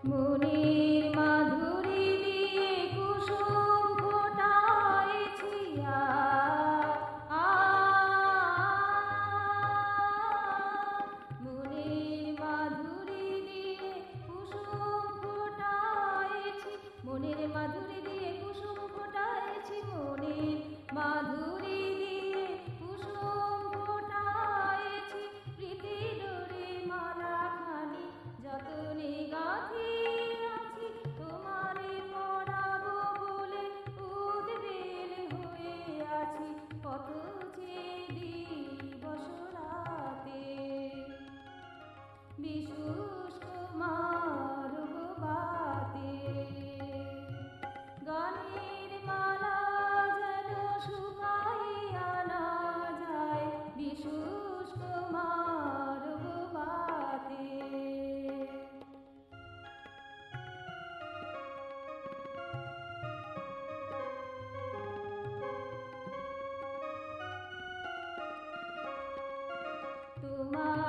মনের মাধুরী দিয়ে কুসুম ফোটাইছি মনের মাধুরী দিয়ে কুসুম ফোটাইছি মনের মাধুরী দিয়ে কুসুম ফোটাইছি মনের মাধুরী দিয়ে কুসুম ফোটাইছি প্রীতি ডোরে মালাখানি যতনে গাঁথি আছি তোমারে পরাবো বলে উদ্বেল হয়ে আছি কত যে দিবস রাতে বিশুষ্ক মারব বাতে গানের মালা যেন শুকাইয়া না যায় বিশুষ্ক মারব বাতে তোমার